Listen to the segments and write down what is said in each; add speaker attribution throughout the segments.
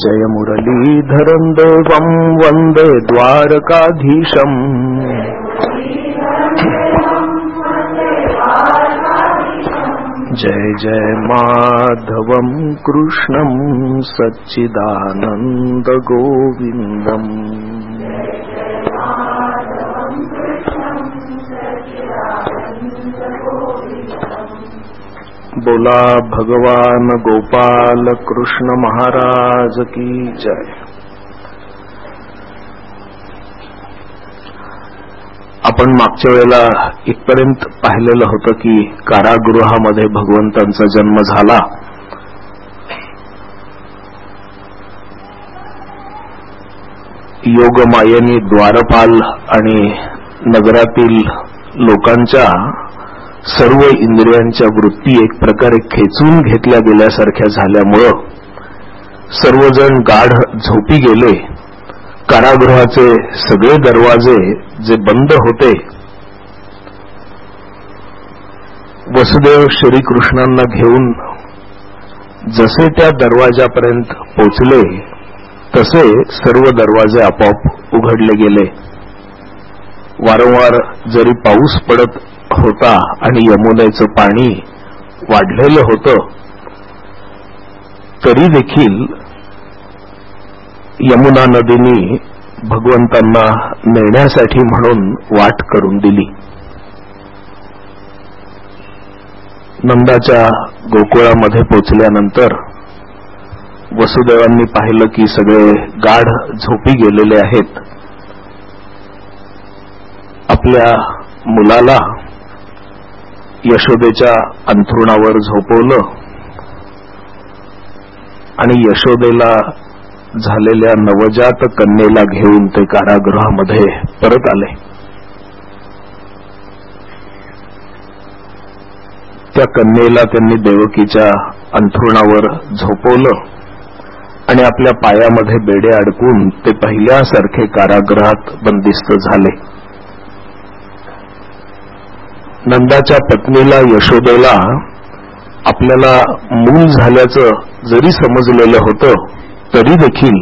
Speaker 1: जय मुरलीधरं देवं वंदे द्वारकाधीशम्। जय जय माधवं कृष्णं सच्चिदानंद गोविंदम्। बोला भगवान गोपाल कृष्ण महाराज की जय। आपण मागच्या वेळेला इथपर्यंत पाहिलेलं होतं की कारागृहामध्ये भगवंतांचा जन्म झाला. योगमायेने द्वारपाल आणि नगरातील लोकांच्या सर्व इंद्रियांच्या वृत्ती एक प्रकारे खेचून घेतल्या गेल्यासारख्या झाल्यामुळं सर्वजण गाढ झोपी गेले. कारागृहाचे सगळे दरवाजे जे बंद होते, वसुदेव श्रीकृष्णांना घेऊन जसे त्या दरवाजापर्यंत पोचले तसे सर्व दरवाजे आपोआप उघडले गेले. वारंवार जरी पाऊस पडत होता आणि यमुनेचं पाणी वाढलेलं होतं, तरी देखील यमुना नदीने भगवंतांना नेण्यासाठी म्हणून वाट करून दिली. नंदाच्या गोकुळामध्ये पोचल्यानंतर वसुदेवांनी पाहिलं की सगळे गाढ झोपी गेलेले आहेत. आपल्या मुलाला यशोदेच्या अंथरुणावर झोपवलं आणि यशोदेला झालेल्या नवजात कन्येला घेऊन ते कारागृहामध्ये परत आले. त्या कन्येला त्यांनी देवकीच्या अंथरुणावर झोपवलं आणि आपल्या पायामध्ये बेडे अडकून ते पहिल्यासारखे कारागृहात बंदिस्त झाले. नंदाच्या पत्नीला यशोदेला आपल्याला मूल झाल्याचं जरी समजलेलं होतं, तरी देखील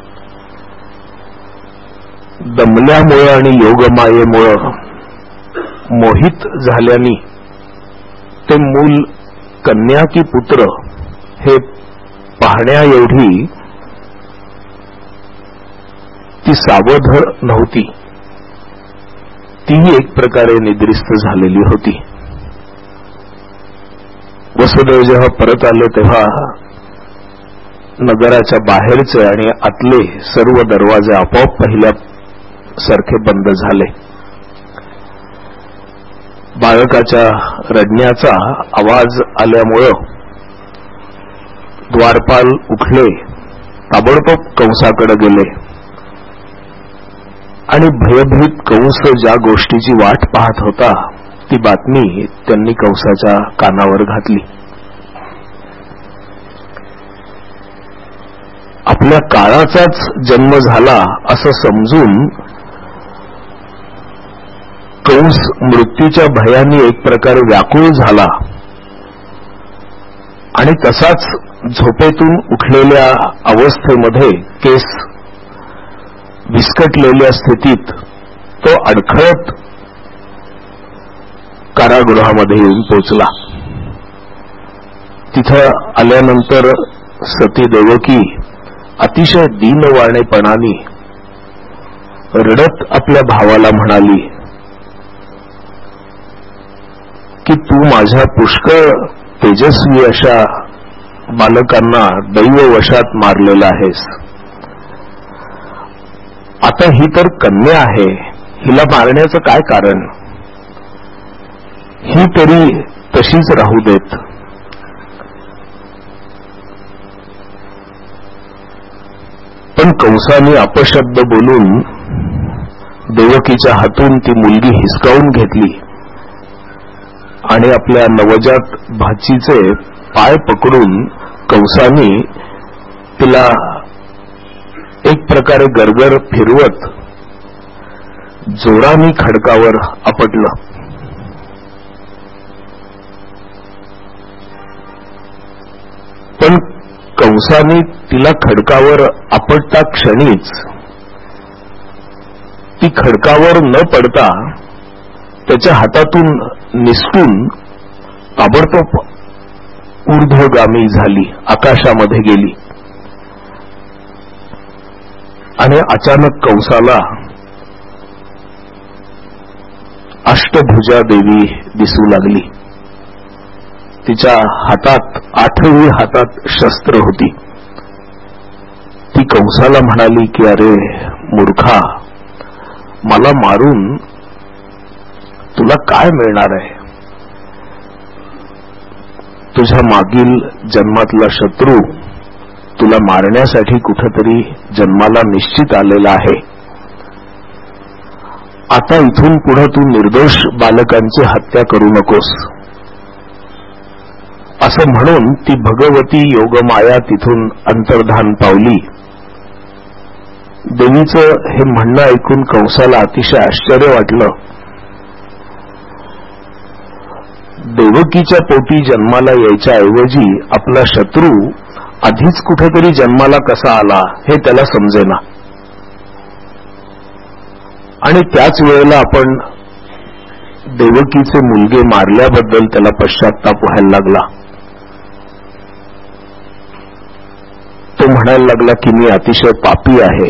Speaker 1: दमल्यामुळे आणि योगमायेमुळे मोहित झाल्याने ते मूल कन्या की पुत्र हे पाहण्या एवढी ती सावध नव्हती. तीही एक प्रकारे निद्रिस्त झालेली होती. वसुदेव जेव्हा परत आले तेव्हा नगराच्या बाहेरचे आणि आतले सर्व दरवाजे आपोआप पहिल्यासारखे बंद झाले. बाळकाच्या रडण्याचा आवाज आल्यामुळं द्वारपाल उठले, ताबडतोब कंसाकडे गेले आणि भयभीत कंस ज्या गोष्टीची वाट पाहत होता ती बातमी त्यांनी कंसाच्या कानावर घातली. आपल्या काळाचाच जन्म झाला असं समजून कंस मृत्यूच्या भयाने एक प्रकारे व्याकुळ झाला आणि तसाच झोपेतून उठलेल्या अवस्थेमध्ये केस विस्कटलेल्या स्थितीत तो अडखळत कारागृहामध्ये येऊन पोचला. तिथं आल्यानंतर सती देवकी अतिशय दीनवाणेपणाने रडत आपल्या भावाला म्हणाली की तू माझ्या पुष्कळ तेजस्वी अशा बालकांना दैववशात मारलेला आहेस. आता ही तर कन्या आहे, हिला मारण्याचं काय कारण? ही तरी तशीच राहू देत. पण कंसाने अपशब्द बोलून देवकीच्या हातून ती मुलगी हिसकावून घेतली आणि आपल्या नवजात भाचीचे पाय पकडून कंसाने तिला एक प्रकारे गरगर फिरवत जोराने खडकावर आपटलं. पण कंसाने तिला खडकावर आपटता क्षणीच ती खडकावर न पडता त्याच्या हातातून निसटून ताबडतोब ऊर्ध्वगामी झाली, आकाशामध्ये गेली. आणि अचानक कंसाला अष्टभुजा देवी दिसू लागली. तिच्या हातात 8वी हातात शस्त्र होती. ती कंसाला म्हणाली की अरे मूर्खा, मला मारून तुला काय मिळणार आहे? तुझ्या मागील जन्मातला शत्रू तुला मारण्यासाठी कुठेतरी जन्माला निश्चित आलेला आहे. आता इथून पुढे तू निर्दोष बालकांची हत्या करू नकोस. असं म्हणून ती भगवती योगमाया तिथून अंतर्धान पावली. देवीचं हे म्हणणं ऐकून कंसाला अतिशय आश्चर्य वाटलं. देवकीच्या पोटी जन्माला यायच्या ऐवजी आपला शत्रू आधीच कुठेतरी जन्माला कसा आला हे त्याला समजेना. आणि त्याच वेळेला आपण देवकीचे मुलगे मारल्याबद्दल त्याला पश्चात्ताप व्हायला लागला. तो म्हणायला लागला की मी अतिशय पापी आहे.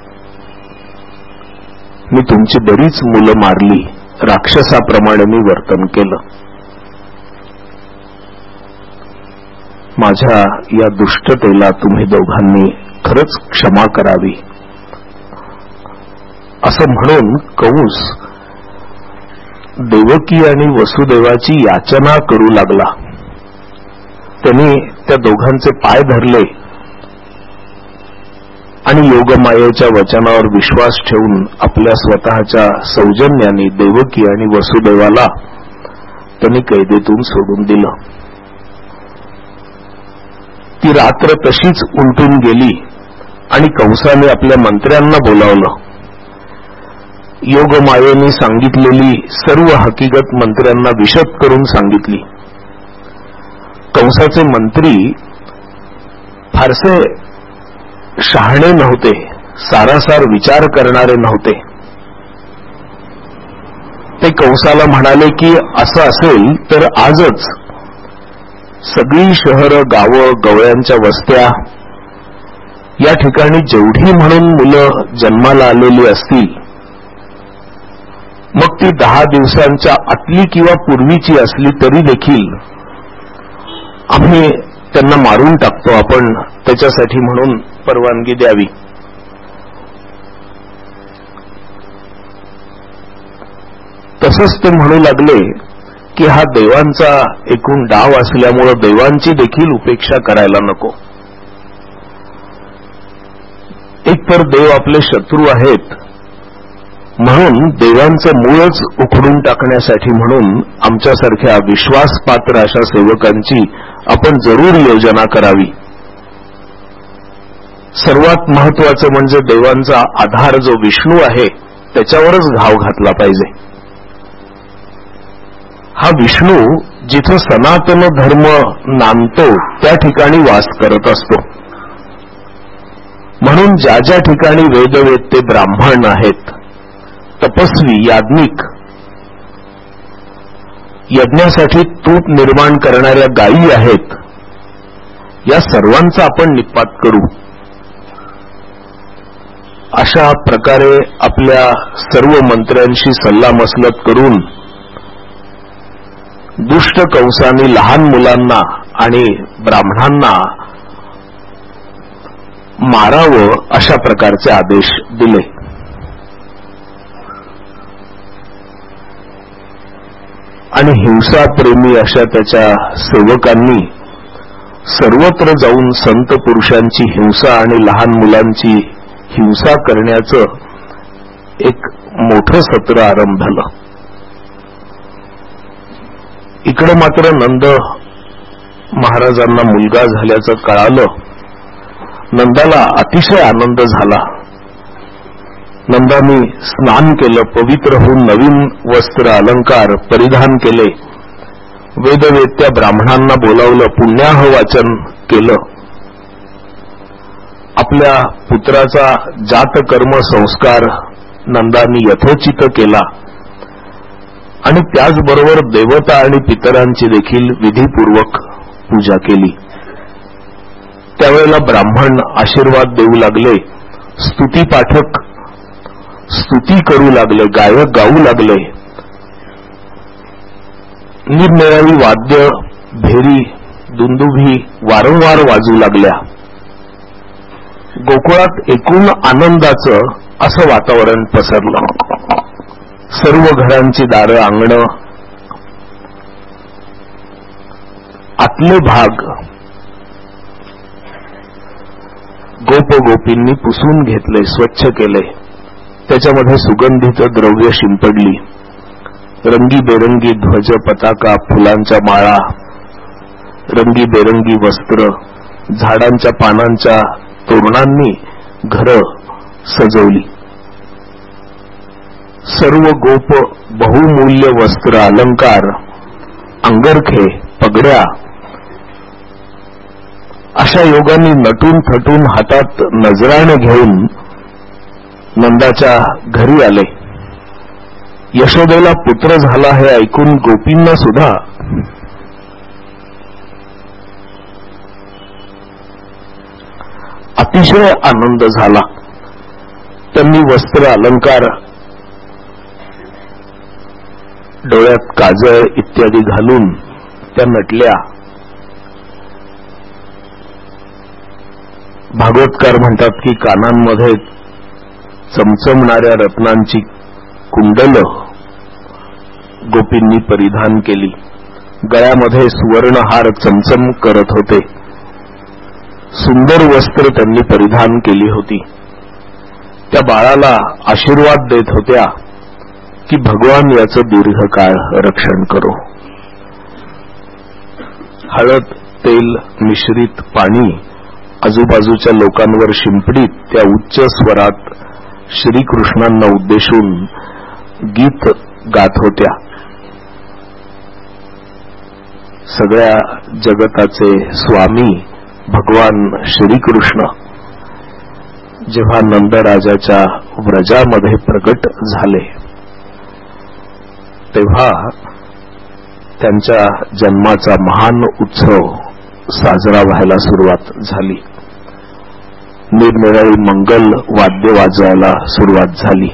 Speaker 1: मी तुमची बरीच मुलं मारली, राक्षसाप्रमाणे मी वर्तन केलं. माझ्या या दुष्टतेला तुम्ही दोघांनी खरंच क्षमा करावी. असं म्हणून कंस देवकी आणि वसुदेवाची याचना करू लागला. त्यांनी त्या दोघांचे पाय धरले आणि योगमायेच्या वचनावर विश्वास ठेवून आपल्या स्वतःच्या सौजन्याने देवकी आणि वसुदेवाला त्यांनी कैदेतून सोडून दिलं. ती रात्र तशीच उलटून गेली आणि कंसाने आपल्या मंत्र्यांना बोलावलं. योगमायेने सांगितलेली सर्व हकीकत मंत्र्यांना विशद करून सांगितली. कंसाचे मंत्री फारसे शहाणे नव्हते, सारासार विचार करणारे नव्हते. ते कंसाला म्हणाले की असं असेल तर आजच सगळी शहरं, गावं, गवळ्यांच्या वस्त्या या ठिकाणी जेवढी म्हणून मुलं जन्माला आलेली असतील, मग ती 10 दिवसांच्या आतली किंवा पूर्वीची असली तरी देखील आम्ही त्यांना मारून टाकतो. आपण त्याच्यासाठी म्हणून परवानगी द्यावी. तसंच ते म्हणू लागले की हा देवांचा एकूण डाव असल्यामुळं देवांची देखील उपेक्षा करायला नको. एक तर देव आपले शत्रू आहेत, म्हणून देवांचं मूळच उखडून टाकण्यासाठी म्हणून आमच्यासारख्या विश्वासपात्र अशा सेवकांची आपण जरूर योजना करावी. सर्वात महत्वाचं म्हणजे देवांचा आधार जो विष्णू आहे त्याच्यावरच घाव घातला पाहिजे. हा विष्णू जिथं सनातन धर्म नांदतो त्या ठिकाणी वास करत असतो. म्हणून ज्या ज्या ठिकाणी वेदवेत्ते ब्राह्मण आहेत, तपस्वी, याज्ञिक, यज्ञासाठी तूप निर्माण करणाऱ्या गायी आहेत, या सर्वांचा आपण निपात करू. अशा प्रकारे आपल्या सर्व मंत्र्यांशी सल्लामसलत करून दुष्ट कंसाने लहान मुलांना आणि ब्राह्मणांना मारावं अशा प्रकारचे आदेश दिले. आणि हिंसाप्रेमी अशा त्याच्या सेवकांनी सर्वत्र जाऊन संत पुरुषांची हिंसा आणि लहान मुलांची हिंसा करण्याचं एक मोठं सत्र आरंभ झालं. इकडे मात्र नंद महाराजांना मुलगा झाल्याचं कळालं. नंदाला अतिशय आनंद झाला. नंदाने स्नान केलं, पवित्र होऊन नवीन वस्त्र अलंकार परिधान केले, वेदवेत्या ब्राह्मणांना बोलावलं, पुण्याह वाचन केलं आपल्या पुत्राचा जातकर्म संस्कार नंदांनी यथोचित केला आणि त्याचबरोबर देवता आणि पितरांची देखील विधीपूर्वक पूजा केली. त्यावेळेला ब्राह्मण आशीर्वाद देऊ लागले, स्तुतीपाठक स्तुती करू लागले, गायक गाऊ लागले, निरनिराळी वाद्य भेरी दुंदुभी वारंवार वाजू लागल्या. गोकुळात एकूण आनंदाचं असं वातावरण पसरलं. सर्व घरांची दारं, अंगणं, आतले भाग गोपगोपींनी पुसून घेतले, स्वच्छ केले. त्याच्यामध्ये सुगंधित द्रव्य शिंपडली. रंगीबेरंगी ध्वज, पताका, फुलांच्या माळा, रंगीबेरंगी वस्त्र, झाडांच्या पानांच्या तोरणांनी घरं सजवली. सर्व गोप बहुमूल्य वस्त्र, अलंकार, अंगरखे, पगड्या अशा योगांनी नटून थटून हातात नजराणे घेऊन नंदाच्या घरी आले. यशोदेला पुत्र झाला हे ऐकून गोपींना सुद्धा अतिशय आनंद झाला. त्यांनी वस्त्र, अलंकार, डोळ्यात काजळ इत्यादी घालून त्या नटल्या. भागवतकार म्हणतात की कानांमध्ये चमचमणाऱ्या रत्नांची कुंडल गोपींनी परिधान केली. गळ्यामध्ये सुवर्णहार चमचम करत होते. सुंदर वस्त्र त्यांनी परिधान केली होती. त्या बाळाला आशीर्वाद देत होत्या की भगवान याचं दीर्घकाळ रक्षण करो. हळद तेल मिश्रित पाणी आजूबाजूच्या लोकांवर शिंपडीत त्या उच्च स्वरात श्रीकृष्णांना उद्देशून गीत गात होत्या. सगळ्या जगताचे स्वामी भगवान श्रीकृष्ण जेव्हा नंदराजाच्या व्रजामध्ये प्रकट झाले तेव्हा त्यांच्या जन्माचा महान उत्सव साजरा व्हायला सुरुवात झाली. निरनिराळी मंगल वाद्य वाजवायला सुरुवात झाली.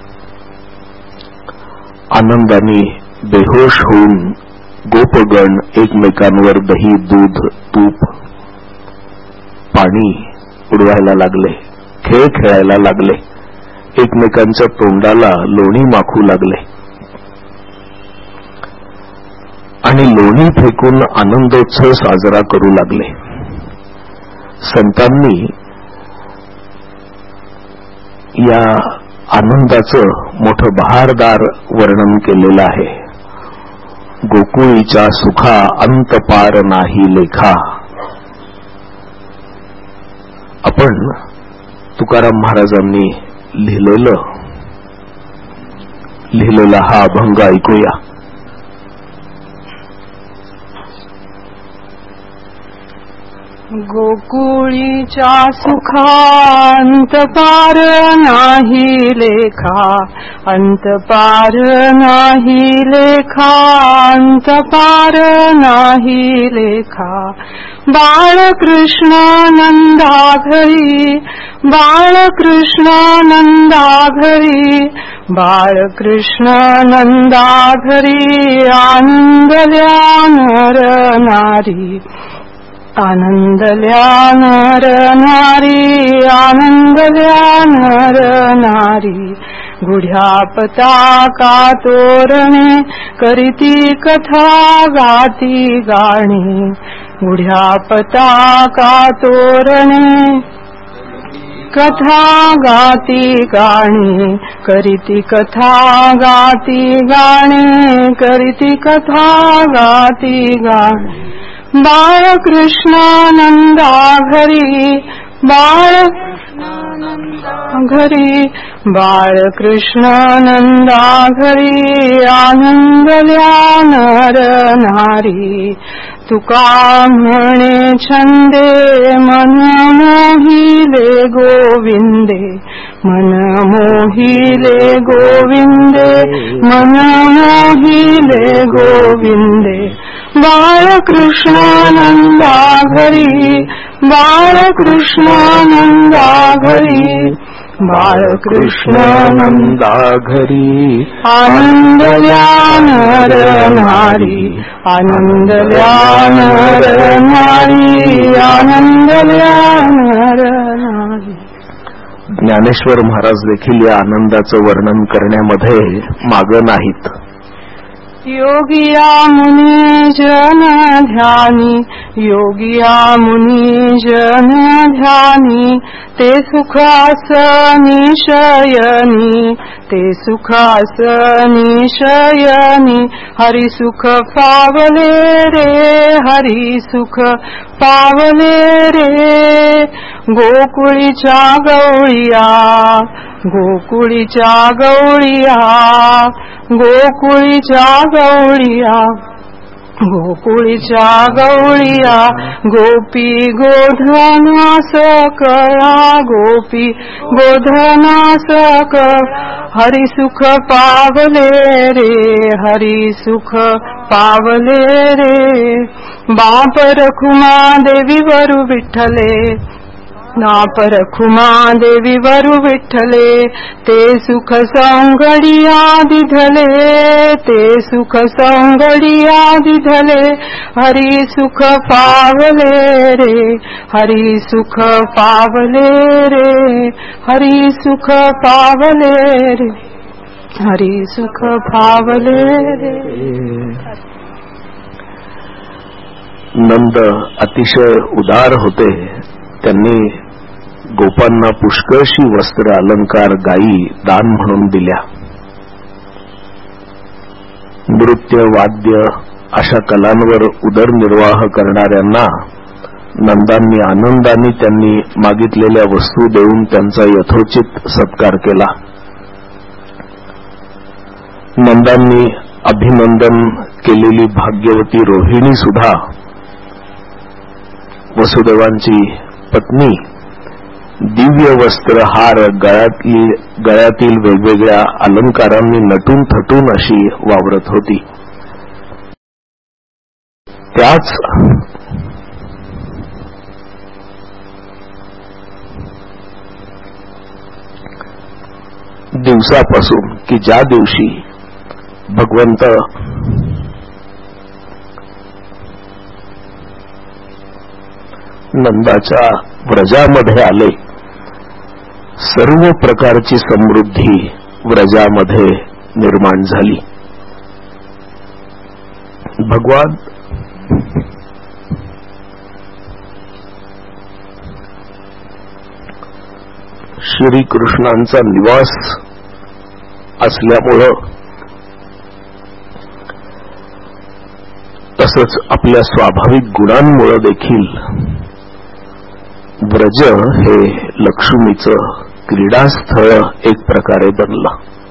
Speaker 1: आनंदाने बेहोश होऊन गोपगण एकमेकांवर दही, दूध, तूप, पाणी उडवायला लागले, खेळ खेळायला लागले, एकमेकांच्या तोंडाला लोणी माखू लागले आणि लोणी फेकून आनंदोत्सव साजरा करू लागले. संतांनी या आनंदाचं मोठं बहारदार वर्णन केलेलं आहे. गोकुळीच्या सुखा अंत पार नाही लेखा. आपण तुकाराम महाराजांनी लिहिलेला हा अभंग ऐकूया.
Speaker 2: गोकुळीच्या सुखांत पार नाही लेखा, अंत पार नाही लेखा, अंत पार नाही लेखा. बाळकृष्ण नंदा घरी, बाळकृष्ण नंदा घरी, बाळकृष्ण नंदा घरी, आनंदल्या नर नारी, आनंदल्या नर नारी, आनंदल्या नर नारी. गुढ्या पताका तोरणे करीती कथा गाती गाणी, गुढ्या पताका तोरणे कथा गाती गाणी, करीती कथा गाती गाणी, करीती कथा गाती गाणी. बाळकृष्ण नंदा घरी, बाळकृष्ण घरी, बाळकृष्ण नंदा घरी, आनंदल्या नर नारी. तुका म्हणे छंदे मन मोहिले गोविंदे, मन मोहिले गोविंदे, मन मोहिले गोविंदे. बाळकृष्णानंदा घरी, बाळकृष्णानंदा घरी, बाळकृष्णानंदा
Speaker 1: घरी.
Speaker 2: आनंद नर नारी, आनंद नर नारी, आनंद नर नारी.
Speaker 1: ज्ञानेश्वर महाराज देखील या आनंदाचं वर्णन करण्यामध्ये मागे नाहीत.
Speaker 2: योगिया मुनी जन ध्यानी, योगिया मुनी जन ध्यानी, ते सुखासनी शयनी, ते सुखासनी शयनी. हरी सुख पावले रे, हरी सुख पावले रे. गोकुळीच्या गवळीया, गोकुळीच्या गवळीया, गोकुळीच्या गवळीया, गोकुळीच्या गवळीया. गोपी गोधनास कळा, गोपी गोधनास कळा. हरी सुख पावले रे, हरी सुख पावले रे. बाप रखुमा देवी वरु विठ्ठले, बाप रखुमा देवी वरु विठ्ठले. ते सुख संगडिया दिधले, ते सुख संगडिया दिधले. हरी सुख पावले रे, हरी सुख पावले रे, हरी सुख पावले रे, हरी सुख पावले रे.
Speaker 1: नंद अतिशय उदार होते. त्यांनी गोपांना पुष्कळशी वस्त्र अलंकार गायी दान म्हणून दिल्या. नृत्य वाद्य अशा कलांवर उदरनिर्वाह करणाऱ्यांना नंदांनी आनंदाने त्यांनी मागितलेल्या वस्तू देऊन त्यांचा यथोचित सत्कार केला. नंदांनी अभिनंदन केलेली भाग्यवती रोहिणी सुद्धा वसुदेवांची पत्नी दिव्य वस्त्र हार गळ्यातील वेगवेगळ्या अलंकारांनी नटून थटून अशी वावरत होती. त्याच दिवसापासून की ज्या दिवशी भगवंत नंदाच्या व्रजामध्ये आले, सर्व प्रकारची समृद्धी व्रजामध्ये निर्माण झाली. भगवान श्रीकृष्णांचा निवास असल्यामुळं तसंच आपल्या स्वाभाविक गुणांमुळे देखील व्रज हे लक्ष्मीचं क्रीडास्थळ एक प्रकारे बनलं.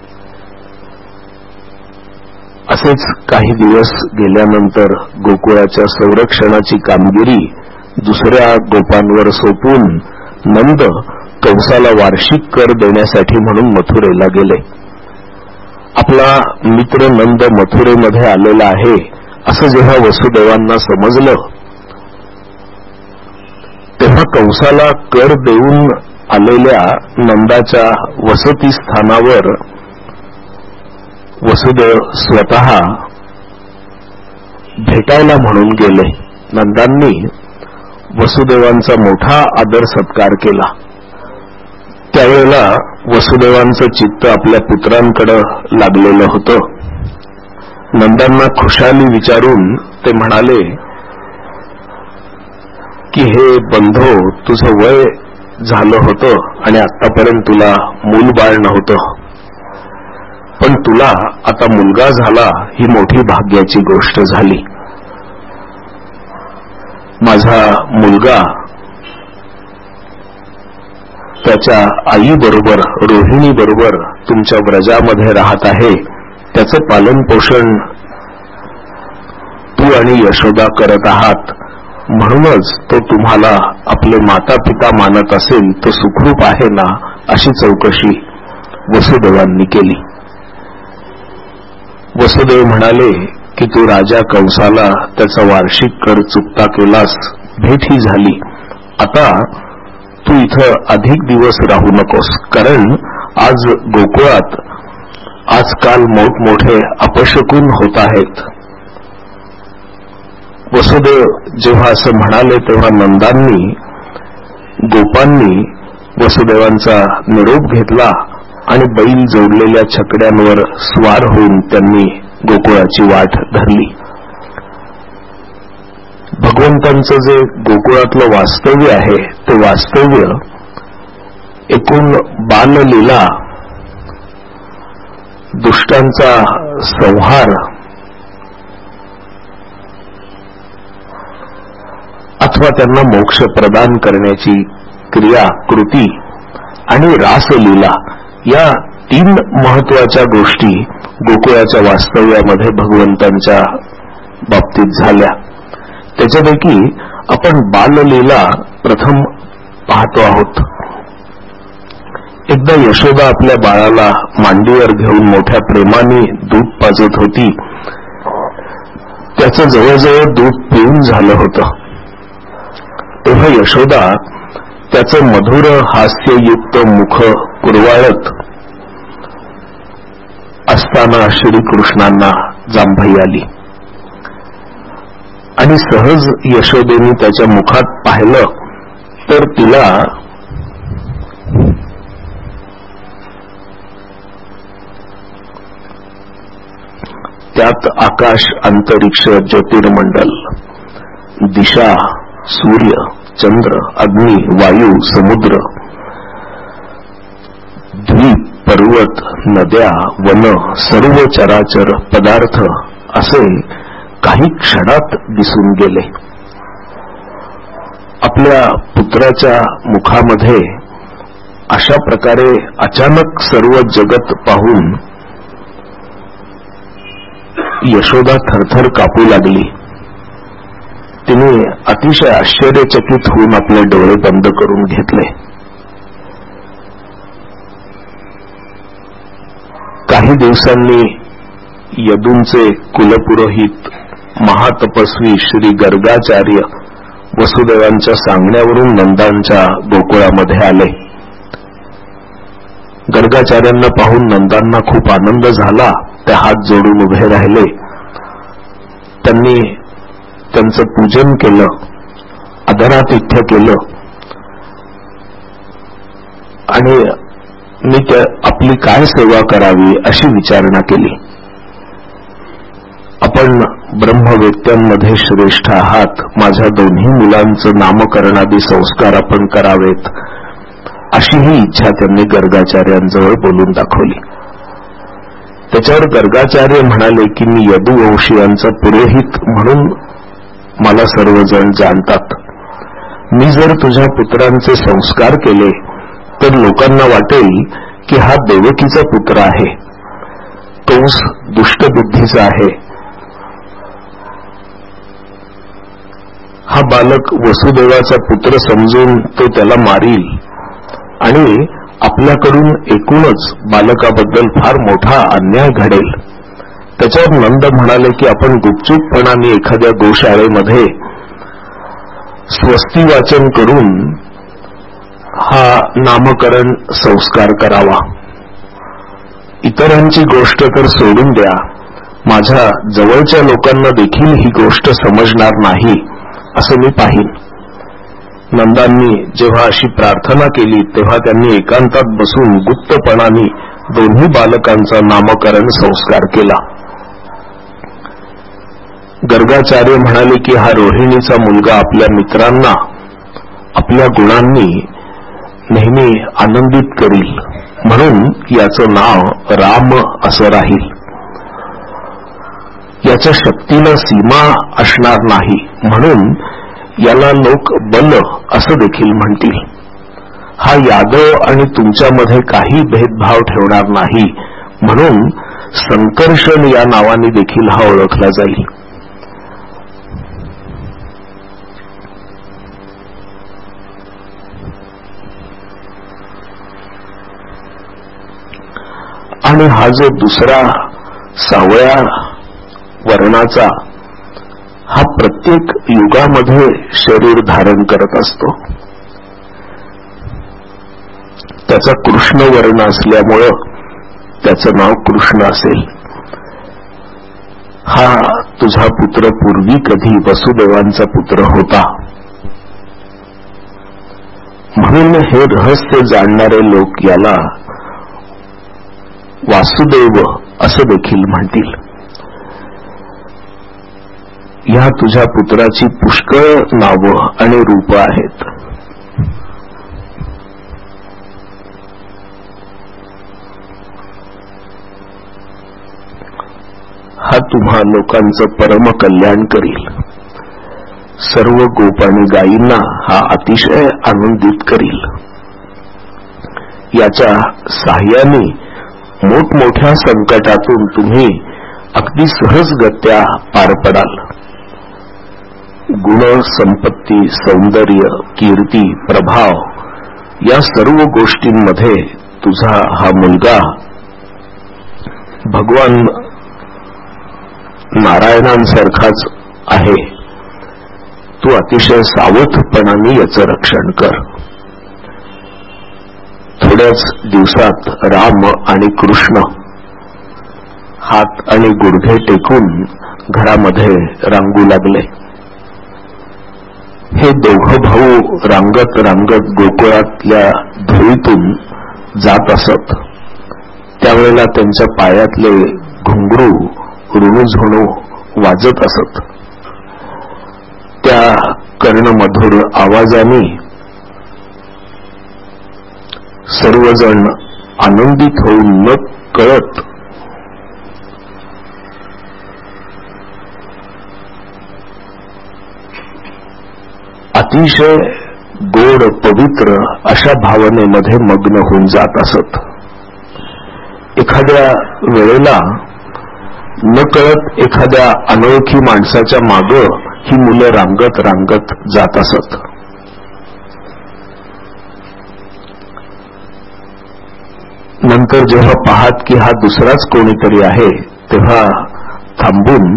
Speaker 1: असेच काही दिवस गेल्यानंतर गोकुळाच्या संरक्षणाची कामगिरी दुसऱ्या गोपांवर सोपून नंद कंसाला वार्षिक कर देण्यासाठी म्हणून मथुरेला गेले. आपला मित्र नंद मथुरेमध्ये आलेला आहे असं जेव्हा वसुदेवांना समजलं, तेव्हा कंसाला कर देऊन आलेल्या नंदाच्या वसतिस्थानावर वसुदेव स्वतः भेटायला म्हणून गेले. नंदांनी वसुदेवांचा मोठा आदर सत्कार केला. त्यावेळेला वसुदेवांचं चित्त आपल्या पुत्रांकडे लागलेलं होतं. नंदांना खुशाली विचारून ते म्हणाले की हे बंधो, तुझं वय झालं होतं आणि आतापर्यंत तुला मूलबाळ नव्हतं, पण तुला आता मुलगा झाला ही मोठी भाग्याची गोष्ट झाली. माझा मुलगा त्याच्या आईबरोबर रोहिणीबरोबर तुमच्या व्रजामध्ये राहत आहे. त्याचं पालन पोषण तू आणि यशोदा करत आहात, म्हणूनच तो तुम्हाला आपले माता पिता मानत असेल तो सुखरूप आहे ना, अशी चौकशी वसुदेवांनी केली. वसुदेव म्हणाले की तू राजा कंसाला त्याचा वार्षिक कर चुकता केलास, भेट ही झाली. आता तू इथं अधिक दिवस राहू नकोस, कारण आज गोकुळात आजकाल मोठमोठे अपशकुन होत आहेत. वसुदेव जेव्हा असं म्हणाले तेव्हा नंदांनी गोपांनी वसुदेवांचा निरोप घेतला आणि बैल जोडलेल्या छकड्यांवर स्वार होऊन त्यांनी गोकुळाची वाट धरली. भगवंतांचं जे गोकुळातलं वास्तव्य आहे ते वास्तव्य एकूण बाललीला, दुष्टांचा संहार अथवा त्यांना मोक्ष प्रदान करण्याची क्रिया कृती आणि रासलीला, या 3 महत्वाच्या गोष्टी गोकुळाच्या वास्तव्यामध्ये भगवंतांच्या बाबतीत झाल्या. त्याच्यापैकी आपण बाललीला प्रथम पाहतो आहोत. एकदा यशोदा आपल्या बाळाला मांडीवर घेऊन मोठ्या प्रेमाने दूध पाजत होती. त्याचं जवळजवळ दूध पिऊन झालं होतं. तेव्हा यशोदा त्याचं मधुर हास्ययुक्त मुख कुरवाळत असताना श्रीकृष्णांना जांभई आली आणि सहज यशोदेने त्याच्या मुखात पाहिलं तर तिला त्यात आकाश, अंतरिक्ष, ज्योतिर्मंडल, दिशा, सूर्य, चंद्र, अग्नी, वायू, समुद्र, द्वीप, पर्वत, नद्या, वन, सर्व चराचर पदार्थ असे काही क्षणात दिसून गेले. आपल्या पुत्राच्या मुखामध्ये अशा प्रकारे अचानक सर्व जगत पाहून यशोदा थरथर कापू लागली. तिने अतिशय आश्चर्यचकित होऊन आपले डोळे बंद करून घेतले. काही दिवसांनी यदूंचे कुलपुरोहित महातपस्वी श्री गर्गाचार्य वसुदेवांच्या सांगण्यावरून नंदांच्या गोकुळामध्ये आले. गर्गाचार्यांना पाहून नंदांना खूप आनंद झाला. ते हात जोडून उभे राहिले. त्यांनी त्यांचं पूजन केलं, आदरातिथ्य केलं आणि मी आपली काय सेवा करावी अशी विचारणा केली. आपण ब्रह्मवेत्यांमध्ये श्रेष्ठ आहात, माझ्या दोन्ही मुलांचं नामकरणादी संस्कार आपण करावेत अशी ही इच्छा त्यांनी गर्गाचार्यांजवळ बोलून दाखवली. त्याच्यावर गर्गाचार्य म्हणाले की मी यदुवंशीयांचा पुरोहित म्हणून मला सर्वजण जाणतात. मी जर तुझ्या पुत्रांचे संस्कार केले तर लोकांना वाटेल की हा देवकीचा पुत्र आहे, कंस दुष्टबुद्धीचा आहे. हा बालक वसुदेवाचा पुत्र समजून तो त्याला मारील आणि आपल्याकडून एकूणच बालकाबद्दल फार मोठा अन्याय घडेल. त्याच्यावर नंद म्हणाले की आपण गुपचूपपणाने एखाद्या गोशाळेमध्ये स्वस्ती वाचन करून हा नामकरण संस्कार करावा. इतरांची गोष्ट तर सोडून द्या, माझ्या जवळच्या लोकांना देखील ही गोष्ट समजणार नाही असं मी पाहीन. नंदांनी जेव्हा अशी प्रार्थना केली तेव्हा त्यांनी एकांतात बसून गुप्तपणाने दोन्ही बालकांचा नामकरण संस्कार केला. गर्गाचार्य म्हणाले की हा रोहिणीचा मुलगा आपल्या मित्रांना आपल्या गुणांनी नेहमी आनंदित करील, म्हणून याचं नाव राम असं राहील. याच्या शक्तीला सीमा असणार नाही, म्हणून याला लोक बल असं देखील म्हणतील. हा यादव आणि तुमच्यामध्ये काही भेदभाव ठेवणार नाही, म्हणून संकर्षण या नावाने देखील हा ओळखला जाईल. आणि हा जो दुसरा सावळ्या वर्णाचा, हा प्रत्येक युगामध्ये शरीर धारण करत असतो. त्याचा कृष्ण वर्ण असल्यामुळं त्याचं नाव कृष्ण असेल. हा तुझा पुत्र पूर्वी कधी वसुदेवांचा पुत्र होता. म्हणून हे रहस्य जाणणारे लोक याला वासुदेव असं देखील म्हणतील. या तुझ्या पुत्राची पुष्कळ नावं आणि रूपं आहेत. हा तुम्हा लोकांचं परम कल्याण करील. सर्व गोप आणि गायींना हा अतिशय आनंदित करील. याच्या साह्याने मोठमोठ्या संकटातून तुम्ही अगदी सहजगत्या पार पडाल. गुण, संपत्ती, सौंदर्य, कीर्ती, प्रभाव या सर्व गोष्टींमध्ये तुझा हा मुलगा भगवान नारायणांसारखाच आहे. तू अतिशय सावधपणाने याचं रक्षण कर. थोड्याच दिवसात राम आणि कृष्ण हात आणि गुडघे टेकून घरामध्ये रांगू लागले. हे दोघं भाऊ रांगत रांगत गोकुळातल्या धुळीतून जात असत. त्यावेळेला त्यांच्या पायातले घुंगरू ऋणझुणू वाजत असत. त्या कर्णमधुर आवाजाने सर्वजण आनंदित होऊन न कळत अतिशय गोड पवित्र अशा भावनेमध्ये मग्न होऊन जात असत. एखाद्या वेळेला नकळत एखाद्या अनोळखी माणसाच्या मागं ही मुलं रांगत रांगत जात असत. नंतर जेव्हा पाहत की हा दुसराच कोणीतरी आहे, तेव्हा थांबून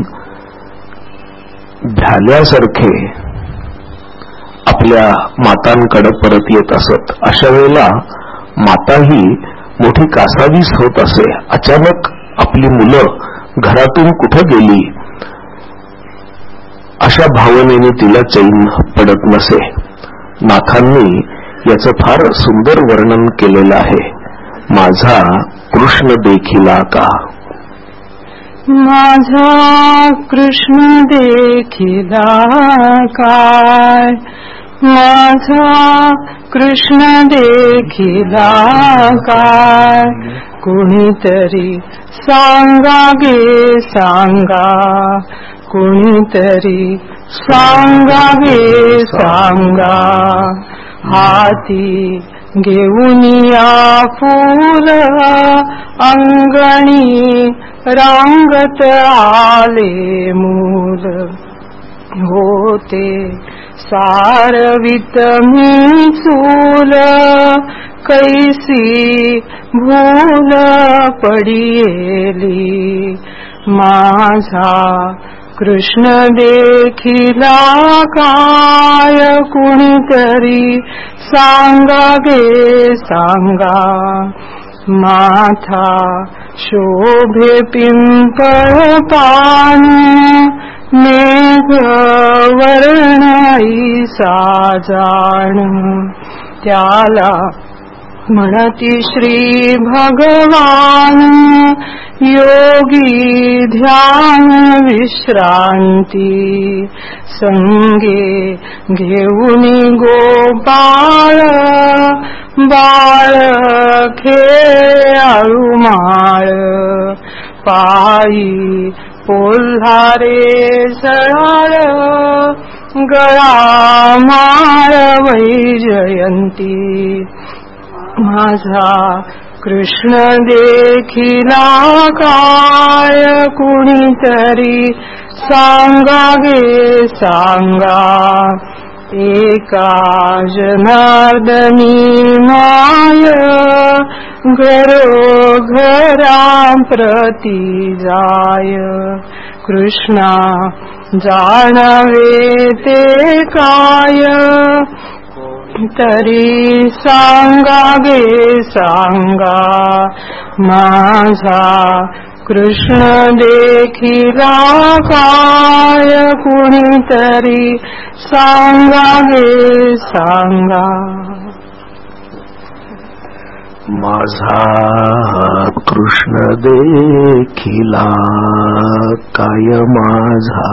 Speaker 1: भ्याल्यासारखे आपल्या मातांकडे परत येत असत. अशा वेळेला माताही मोठी कासावीस होत असे. अचानक आपली मुलं घरातून कुठं गेली अशा भावनेने तिला चैन पडत नसे. नाथांनी याचं फार सुंदर वर्णन केलेलं आहे. माझा कृष्ण देखिला का,
Speaker 2: माझा कृष्ण देखिला काय, माझा कृष्ण देखिला काय, कोणीतरी सांगा गे सांगा, कोणीतरी सांगा गे सांगा. हाती घेऊन या फूल अंगणी रांगत आले मूल. होते सारवित मी चूल, कैसी भूल पडिली. माझा कृष्ण देखिला काय, कुणीतरी सांगा गे सांगा. माथा शोभे पिंपळ पान, मेघ वर्णाई साजाण. त्याला म्हणती श्री भगवान, योगी ध्यान विश्रांती. संगे घेऊन गोपाळ, बाळ खेळाळू माळ. पायी पोल्हारे झळाळ, गळा माळ वैजयंती. माझा कृष्ण देखिला काय, कुणीतरी सांगा गे सांगा. एका जनार्दनी माय, घरोघरा प्रती जाय कृष्णा जाणवे ते काय तरी सांगा गे सांगा माझा कृष्ण देखिला काय कुणीतरी सांगा गे सांगा
Speaker 1: माझा कृष्ण देखिला काय माझा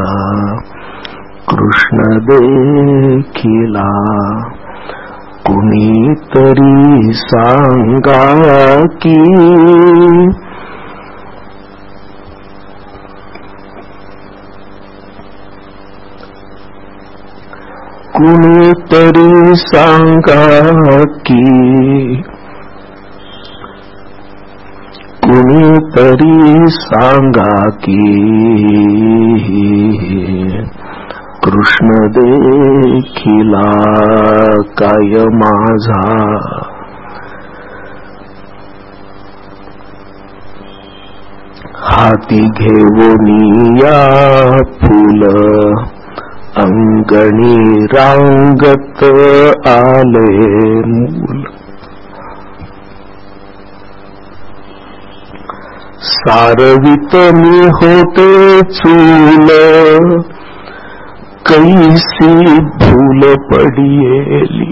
Speaker 1: कृष्ण देखिला कुणीतरी सांगा की कुणीतरी सांगा की कुणीतरी सांगा की कृष्ण देखिला काय माझा हाती घेऊनिया फूल अंगणी रांगत आले मूल सारवित मी होते चूल कैसी भूल पडियेली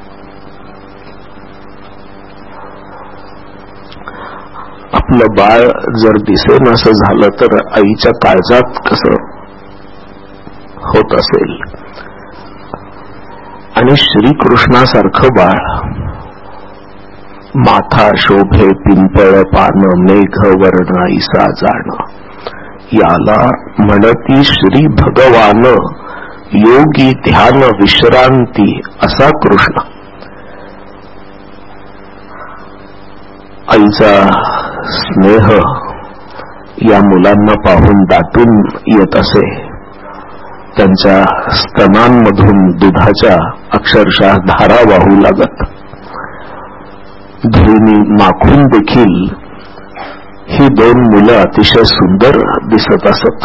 Speaker 1: आपलं बाळ जर दिसेनासं झालं तर आईच्या काळजात कसं होत असेल आणि श्रीकृष्णासारखं बाळ माथा शोभे पिंपळ पान मेघ वर्ण ऐसा जाण याला म्हणती श्री भगवान योगी ध्यान विश्रांती असा कृष्ण आईचा स्नेह या मुलांना पाहून दाटून येत असे त्यांच्या स्तनांमधून दुधाच्या अक्षरशः धारा वाहू लागत धुळीनी माखून देखील ही दोन मुलं अतिशय सुंदर दिसत असत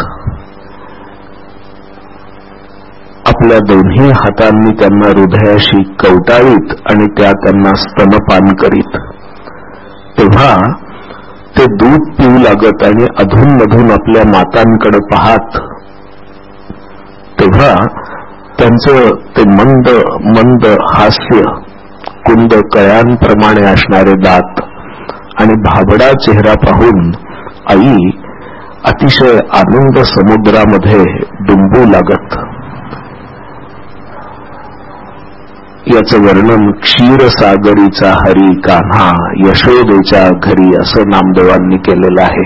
Speaker 1: आपल्या दोन्ही हातांनी त्यांना हृदयाशी कवटाळीत आणि त्यांना स्तनपान करीत तेव्हा ते दूध पिऊ लागत आणि अधूनमधून आपल्या मातांकडे पाहत तेव्हा त्यांचं ते मंद मंद हास्य कुंद कळ्यांप्रमाणे असणारे दात आणि भाबडा चेहरा पाहून आई अतिशय आनंद समुद्रामध्ये डुंबू लागत याचं वर्णन क्षीरसागरीचा हरी कान्हा यशोदेच्या घरी असं नामदेवांनी केलेलं आहे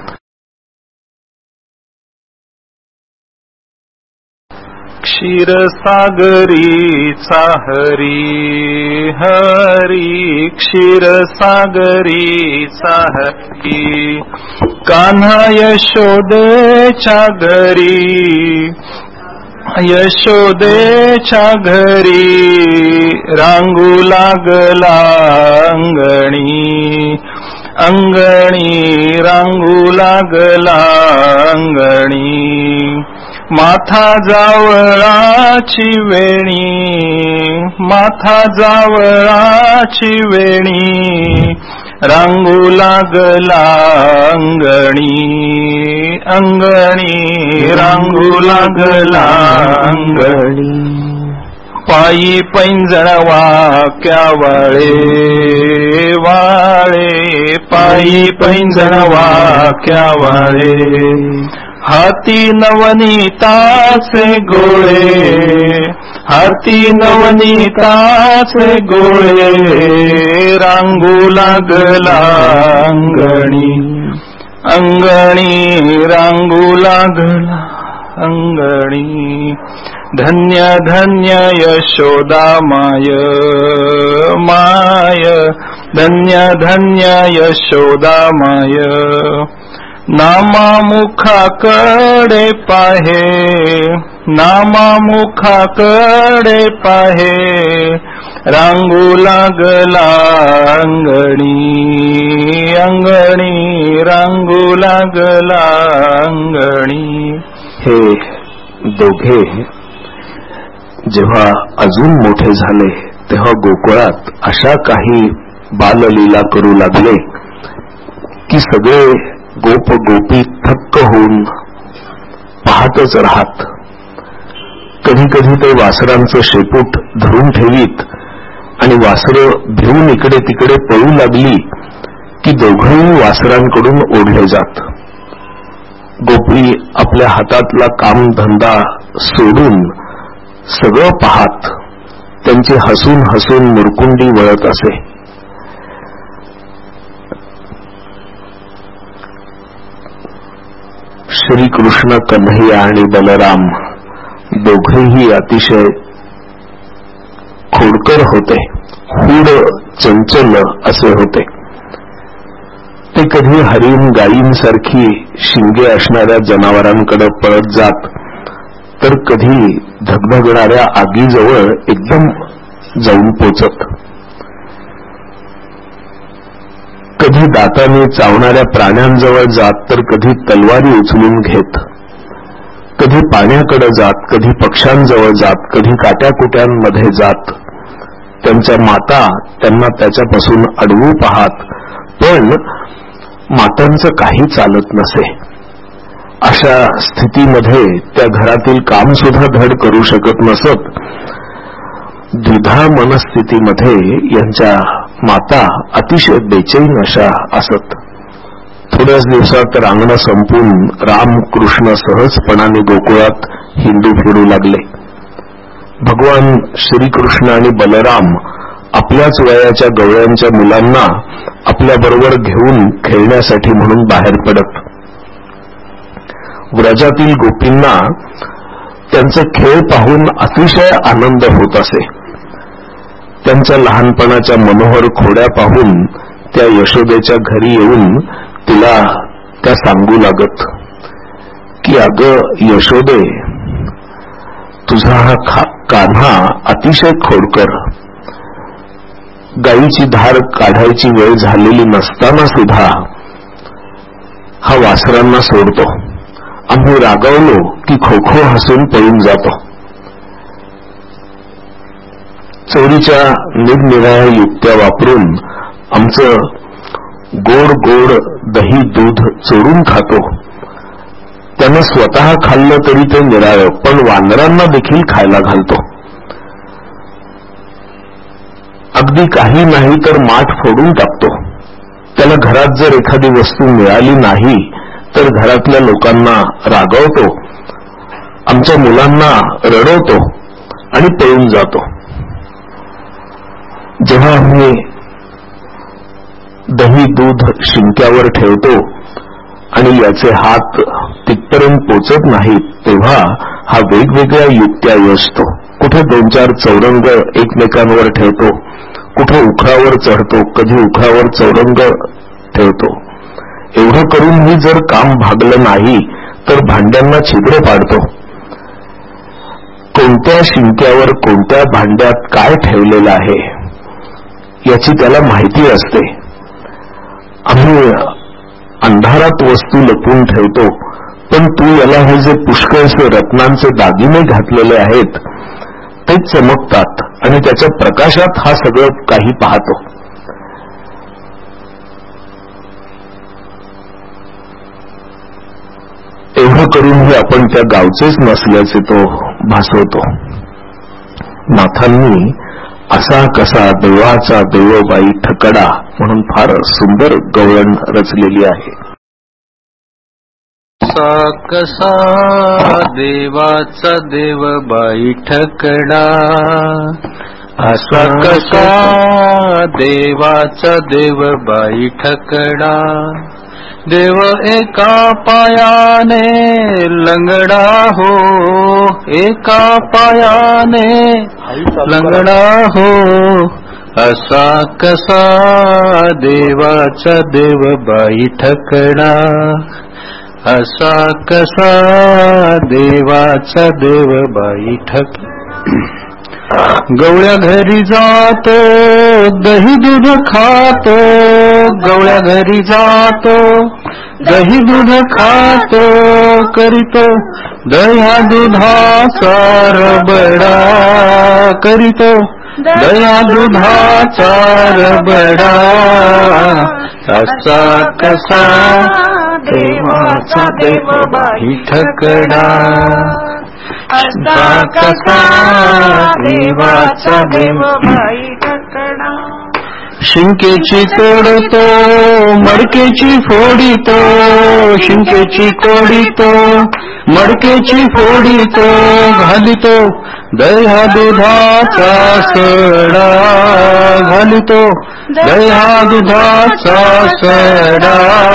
Speaker 3: क्षीरसागरीचा हरी हरी क्षीरसागरीचा हरी कान्हा यशोदेच्या घरी यशोदेच्या घरी रांगू लागला अंगणी अंगणी रांगू लागला अंगणी माथा जावळाची वेणी माथा जावळाची वेणी रांगू लागला अंगणी अंगणी रांगू लागला अंगणी पायी पैंजण वाक्या वाळे वाळे पायी पैंजण वाक्या वाळे हाती नवनीताचे गोळे हाती नवनीताचे गोळे रांगू लागला अंगणी अंगणी रांगू लागला अंगणी धन्य धन्य यशोदा माय माय धन्य धन्य यशोदा माय नामा मुखाकडे पाहे नामा मुखाकडे पाहे रांगू लागला अंगणी लागला अंगणी.
Speaker 1: हे दोघे जेव्हा अजून मोठे झाले तेव्हा गोकुळात अशा काही बाललीला करू लागले की सगळे गोप गोपी थक्क होऊन पाहतच राहत. कधी कधी ते वासरांचं शेपूट धरून ठेवीत आणि वासरं भिवून इकडे तिकडे पळू लागली की दोघंही वासरांकडून ओढले जात. गोपी आपल्या हातातला कामधंदा सोडून सगळं पाहत त्यांची हसून हसून मुरकुंडी वळत असे. श्रीकृष्ण कन्हैया आणि बलराम दोघेही अतिशय खोडकर होते, हूड चंचल असे होते. ते कधी हरिण गायींसारखी शिंगे असणाऱ्या जनावरांकडे पळत जात तर कधी धगधगणाऱ्या आगीजवळ एकदम जाऊन पोचत. कधी दाताने चावणाऱ्या प्राण्यांजवळ जात तर कधी तलवारी उचलून घेत. कधी पाण्याकडे जात, कधी पक्ष्यांजवळ जात, कधी काट्याकुट्यांमध्ये जात. त्यांच्या माता त्यांना त्याच्यापासून अडवू पाहत, पण मातांचं काही चालत नसे. अशा स्थितीमध्ये त्या घरातील काम सुद्धा धड करू शकत नसत. द्विधा मनस्थितीमध्ये यांच्या माता अतिशय बेचैन अशा असत. थोड्याच दिवसात रांगणं संपून रामकृष्ण सहजपणाने गोकुळात हिंडू फिरू लागले. भगवान श्रीकृष्ण आणि बलराम आपल्याच वयाच्या गवळ्यांच्या मुलांना आपल्याबरोबर घेऊन खेळण्यासाठी म्हणून बाहेर पडत. व्रजातील गोपींना त्यांचे खेळ पाहून अतिशय आनंद होत असे. त्यांच्या लहानपणाच्या मनोहर खोड्या पाहून त्या यशोदेच्या घरी येऊन तिला त्या सांगू लागत की अगं यशोदे, तुझा हा कान्हा अतिशय खोडकर. गायीची धार काढायची वेळ झालेली नसताना सुद्धा हा वासरांना सोडतो. आम्ही रागावलो की खोखो हसून पळून जातो. चोरीच्या निरनिराळ्या युक्त्या वापरून आमचं गोड गोड दही दूध चोरून खातो. त्यानं स्वतः खाल्लं तरी ते निराळं, पण वानरांना देखील खायला घालतो. अगदी काही नाही तर माठ फोडून टाकतो. त्याला घरात जर एखादी वस्तू मिळाली नाही तर घरातल्या लोकांना रागवतो, आमच्या मुलांना रडवतो आणि पळून जातो. जेव्हा आम्ही दही दूध शिंक्यावर ठेवतो आणि याचे हात तिथपर्यंत पोचत नाहीत तेव्हा हा वेगवेगळ्या युक्त्या योजतो. कुठे 2-4 चौरंग एकमेकांवर ठेवतो, कुठे उखळावर चढतो, कधी उखळावर चौरंग ठेवतो. एवढं करूनही जर काम भागलं नाही तर भांड्यांना छिद्र पाडतो. कोणत्या शिंक्यावर कोणत्या भांड्यात काय ठेवलेलं आहे याची त्याला माहिती असते. आम्ही अंधारात वस्तू लपवून ठेवतो, पण तू याला हे जे पुष्कळसे रत्नांचे दागिने घातलेले आहेत ते चमकतात आणि त्याच्या प्रकाशात हा सगळं काही पाहतो. एवढं करूनही आपण त्या गावचेच नसल्याचे तो भासवतो. नाथांनी असा कसा देवाचा देवबाई ठकडा म्हणून फार सुंदर गवळण रचलेली आहे.
Speaker 3: असा कसा देवाचा देवबाई ठकडा, असा कसा देवाचा देवबाई ठकडा. देव एका पायाने लंगडा हो, एका पायाने लंगडा हो. असा कसा देवाचा देवबाई ठकडा, असा कसा देवाचा देवबाई ठकडा. गवळ्या घरी जातो दही दूध खातो, गवळ्या घरी जातो दही दूध खातो करीतो दह्या दुधाचा रबडा करीतो दह्या दुधाचा रबडा कसा कसा देवाचा देव बाई ठकडा
Speaker 2: असा कसा देवाचा देव बाई ठकडा
Speaker 3: शिंकेची तोडतो मडकेची फोडितो शिंकेची तोडितो मडकेची फोडितो घालितो दह्या दुधाचा सडा घालितो दह्या दुधाचा सडा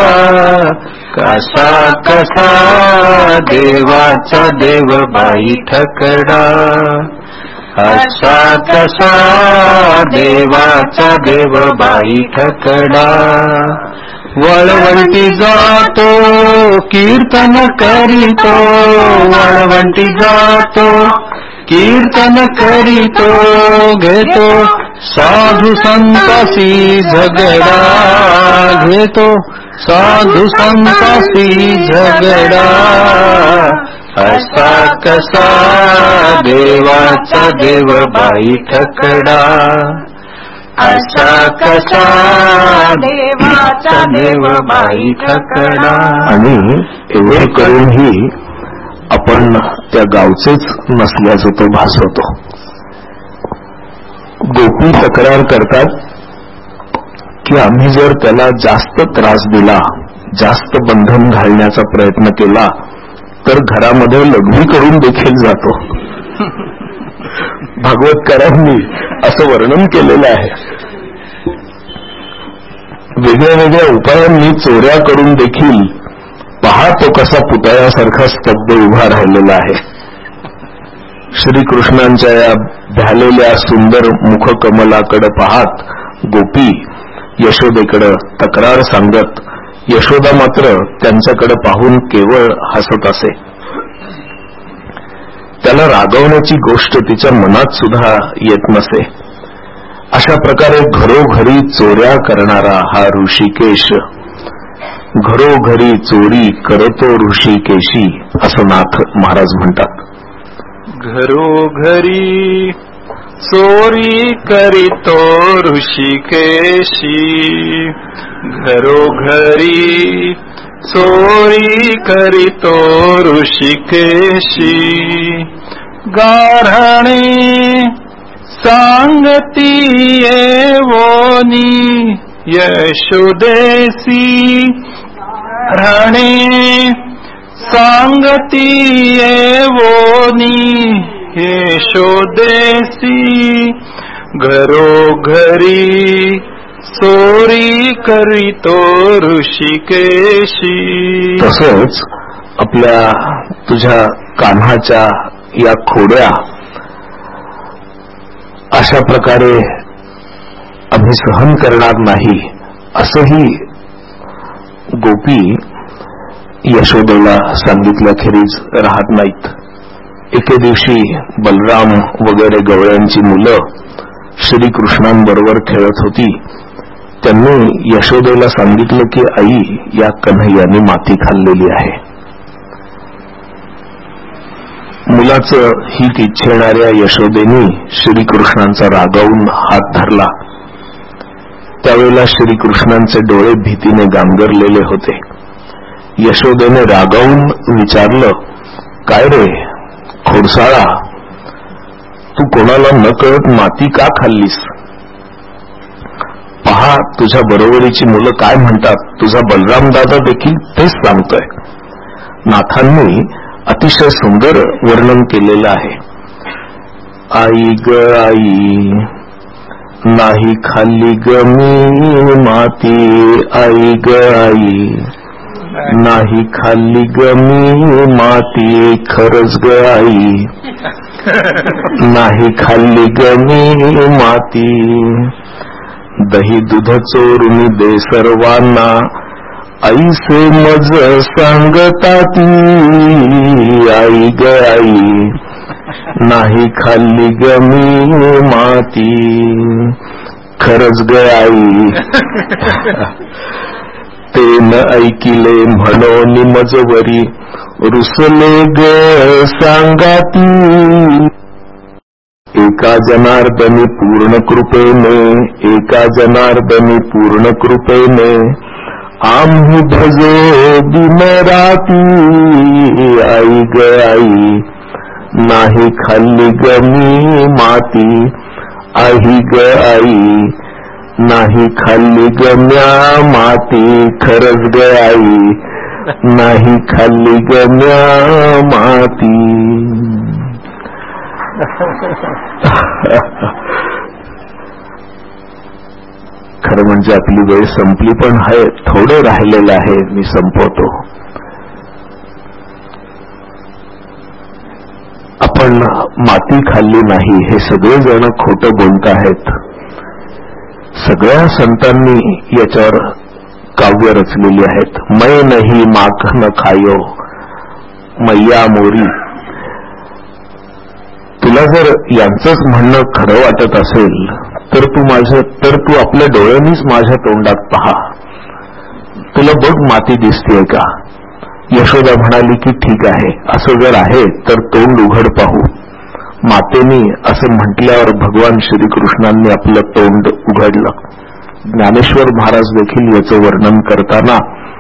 Speaker 3: कसा कसा देवाचा देव बाई ठकडा असा कसा देवाचा देव बाई ठकडा वळवंटी जातो कीर्तन करीतो वळवंटी जातो कीर्तन करीतो घेतो साधू संतासी झगडा घेतो साधू संतासी झगडा असा कसा देवाचा देव बाई ठकडा असा कसा देवाचा देव बाई ठकडा.
Speaker 1: आणि एवढे करूनही आपण त्या गावचेच नसल्याचं तो भासवतो. गोपी तक्रार करतात की आम्ही जर त्याला जास्त त्रास दिला जास्त बंधन घालण्याचा प्रयत्न केला तर घरामध्ये लघवी करून देखील जातो. भागवतकारांनी असं वर्णन केलेलं आहे. वेगळ्या वेगळ्या उपायांनी चोऱ्या करून देखील पहा तो कसा पुतळ्यासारखा स्तब्ध उभा राहिलेला आहे. श्रीकृष्णांच्या या भ्यालेल्या सुंदर मुखकमलाकडे पाहत गोपी यशोदेकडे तक्रार सांगत यशोदा मात्र त्यांच्याकडे पाहून केवळ हसत असे. त्याला रागवण्याची गोष्ट तिच्या मनात सुद्धा येत नसे. अशा प्रकारे घरोघरी चोऱ्या करणारा हा ऋषिकेश घरोघरी चोरी करतो ऋषिकेशी असं नाथ महाराज म्हणतात.
Speaker 3: घरोघरी चोरी करीतो ऋषिकेशी घरोघरी चोरी करीतो ऋषिकेशी गाऱ्हाणे सांगती येवोनी यशोदेसी गाऱ्हाणे सांगती येवोनी यशोदेसी घरोघरी चोरी करीतो ऋषिकेशी.
Speaker 1: तसंच आपल्या तुझ्या कान्हाच्या या खोड्या अशा प्रकारे आम्ही सहन करणार नाही असंही गोपी यशोदेला सांगितल्याखेरीज राहत नाहीत. एके दिवशी बलराम वगैरे गवळ्यांची मुलं श्रीकृष्णांबरोबर खेळत होती. त्यांनी यशोदेला सांगितलं की आई या कन्हैयाने माती खाल्लेली आहे. मुलाचं हित इच्छेणाऱ्या यशोदेने श्रीकृष्णांचा रागावून हात धरला. त्यावेळेला श्रीकृष्णांचे डोळे भीतीने गांगरलेले होते. यशोदेने रागावून विचारलं, काय रे खोडसाळा, तू कोणाला न कळत माती का खाल्लीस? पहा तुझ्या बरोबरीची मुलं काय म्हणतात. तुझा बलराम दादा देखील तेच सांगतोय. नाथांनी अतिशय सुंदर वर्णन केलेलं आहे. आई ग आई नाही खाल्ली ग मी माती, आई ग आई नाही खाल्ली ग मी माती, खरंच ग आई नाही खाल्ली ग मी माती. दही दूध चोरून दे सर्वांना, ऐसे मज सांगतात आई ग आई नाही खाल्ली ग मी माती, खरंच ग आई. ते न ऐकिले म्हणून मजवरी रुसले ग सांगाती. एका जनार्दनी पूर्ण कृपेने, एका जनार्दनी पूर्ण कृपेने आम्ही भजो दिन राती. आई ग आई नाही खाल्ली ग मी माती. आई ग आई नाही खाल्ली ग म्या माती. खरंच ग आई नाही खाल्ली ग म्या माती. खरं म्हणजे आपली वेळ संपली, पण आहे थोडं राहिलेलं आहे, मी संपवतो. आपण माती खाल्ली नाही हे सगळेजण खोटं बोलत आहेत. सगळ्या संतांनी याच्यावर काव्य रचलेली आहेत. मै नाही माख न खायो मैया मोरी. तुला जर यांचंच म्हणणं खरं वाटत असेल तर तू आपल्या डोळ्यांनीच माझ्या तोंडात पहा. तुला बघ माती दिसतेय का? यशोदा म्हणाली की ठीक आहे, असं जर आहे तर तोंड उघड पाहू. मातेनी असं म्हटल्यावर भगवान श्रीकृष्णांनी आपलं तोंड उघडलं. ज्ञानेश्वर महाराज देखील याचं वर्णन करताना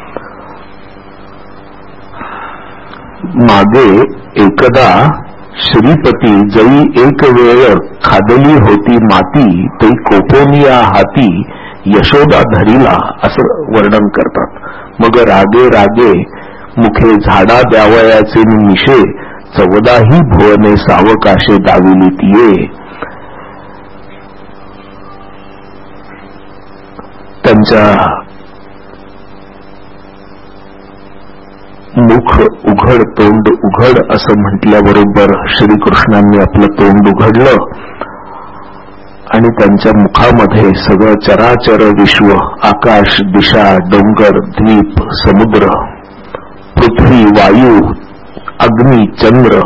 Speaker 1: मागे एकदा श्रीपती जई एक वेळ खादली होती माती, ते कोपोनिया हाती यशोदा धरिला, असं वर्णन करतात. मग रागे रागे मुखे झाडा द्यावयाचे मिशे, 14ही भुवने सावकाशे दाविली तिये. त्यांच्या मुख उघड तोंड उघड असं म्हटल्याबरोबर श्रीकृष्णांनी आपलं तोंड उघडलं आणि त्यांच्या मुखामध्ये सगळं चराचर विश्व, आकाश, दिशा, डोंगर, द्वीप, समुद्र, पृथ्वी, वायू, अग्नी, चंद्र,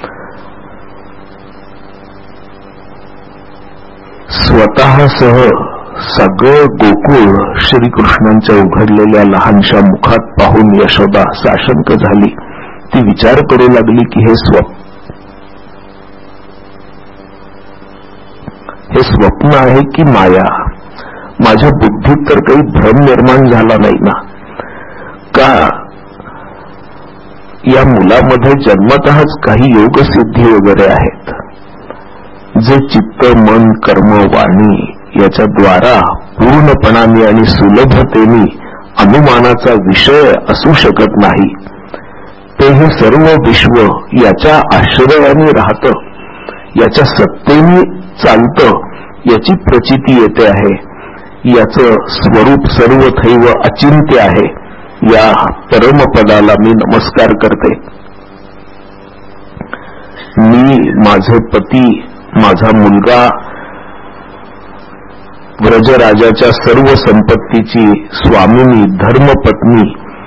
Speaker 1: स्वतःसह सगळं गोकुळ श्रीकृष्णांच्या उघडलेल्या लहानशा मुखात पाहून यशोदा साशंक झाली. ती विचार करू लागली की हे स्वप्न आहे की माया? माझ्या बुद्धीत तर काही भ्रम निर्माण झाला नाही ना? का या मुलामध्ये जन्मतःच काही योगसिद्धी वगैरे आहेत, जे चित्त, मन, कर्म, वाणी याच्या द्वारा पूर्णपणाने आणि सुलभतेने अनुमानाचा विषय असू शकत नाही. ते हे सर्व विश्व याच्या आश्रयाने राहतं, याच्या सत्तेने चालतं, याची प्रचिती येते आहे. याचं स्वरूप सर्वथैव अचिंत्य आहे. या परमपदाला मी नमस्कार करते. मी, माझे पती, माझा मुलगा, व्रजराजाच्या सर्व संपत्तीची स्वामिनी, धर्मपत्नी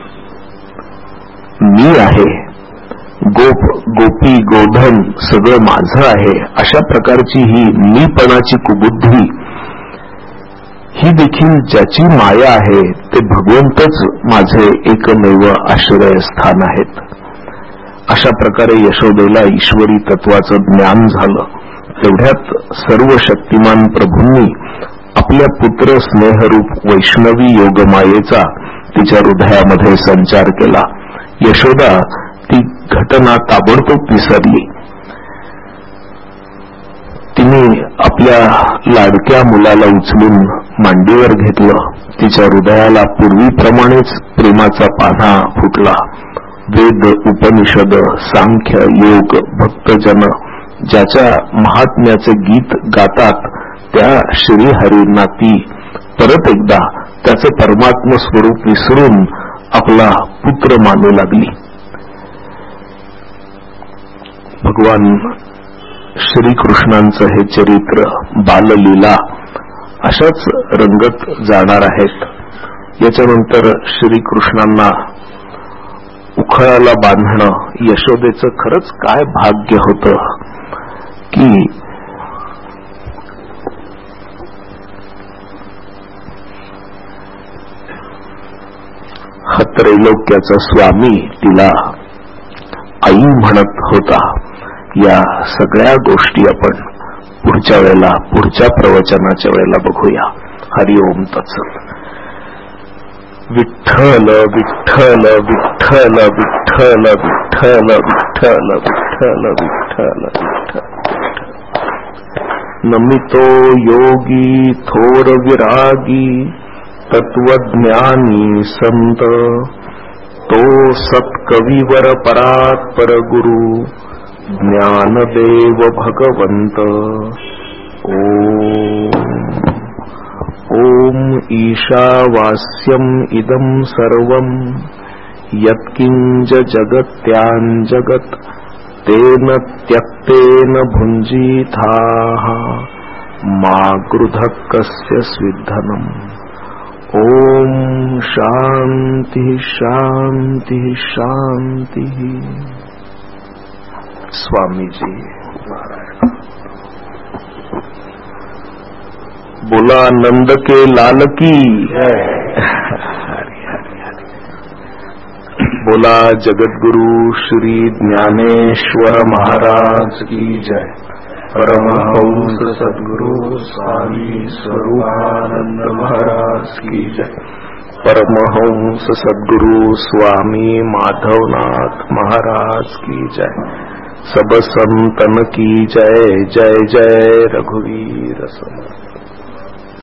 Speaker 1: मी आहे. गोप, गोपी, गोधन सगळं माझं आहे. अशा प्रकारची ही मीपणाची कुबुद्धी, ही देखील ज्याची माया आहे ते भगवंतच माझे एकमेव आश्रयस्थान आहेत. अशा प्रकारे यशोदेला ईश्वरी तत्वाचं ज्ञान झालं. तेवढ्यात सर्व शक्तिमान प्रभूंनी आपल्या पुत्र स्नेहरूप वैष्णवी योगमायेचा तिच्या हृदयामध्ये संचार केला. यशोदा ती घटना ताबडतोब विसरली. तिने आपल्या लाडक्या मुलाला उचलून मांडीवर घेतलं. तिच्या हृदयाला पूर्वीप्रमाणेच प्रेमाचा पान्हा फुटला. वेद, उपनिषद, सांख्य, योग, भक्तजन ज्याच्या महात्म्याचे गीत गातात त्या श्रीहरींना ती परत एकदा त्याचे परमात्म स्वरूप विसरून आपला पुत्र मानू लागली. भगवान श्रीकृष्णांचं हे चरित्र, बाललीला अशाच रंगत जाणार आहेत. याच्यानंतर श्रीकृष्णांना उखळाला बांधणं यशोदेचं खरंच काय भाग्य होतं की हा त्रैलोक्याचा स्वामी तिला आई म्हणत होता. या सगळ्या गोष्टी आपण पुढच्या वेळेला, पुढच्या प्रवचनाच्या वेळेला बघूया. हरि ओम तत्सत. विठ्ठल विठ्ठल विठ्ठल विठ्ठल विठ्ठल विठ्ठल विठ्ठल विठ्ठल विठ्ठल. नमितो योगी थोर विरागी तत्वज्ञानी संत, तो सत्कविवर परात्पर गुरु ज्ञानदेव भगवंत. ओम ईशावास्यम इदं सर्वं यत्किंच जगत्याञ्जगत् तेन त्यक्तेन भुञ्जीथाः मा गृधः कस्य स्विद्धनम्. ओम शांति शांति शांति. स्वामी जी बोला नंद के लाल की. बोला जगतगुरु श्री ज्ञानेश्वर महाराज की जय. परमहंस सद्गुरु स्वामी स्वरूपानंद महाराज की जय. परमहंस सद्गुरु स्वामी माधवनाथ महाराज की जय. सब संतन की जय. जय जय रघुवीर समर्थ.